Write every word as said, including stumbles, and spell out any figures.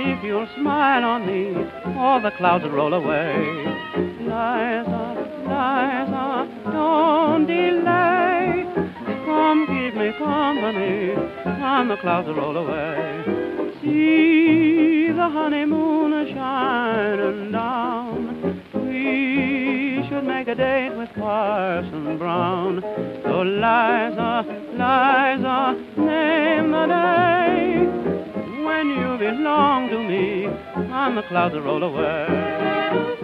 if you'll smile on me, all the clouds will roll away. Liza, Liza, don't delay. Come keep me company, and the clouds will roll away. See the honeymoon shining down. We should make a date with Parson Brown. So Liza, Liza, name the day when you belong to me, and the clouds will roll away.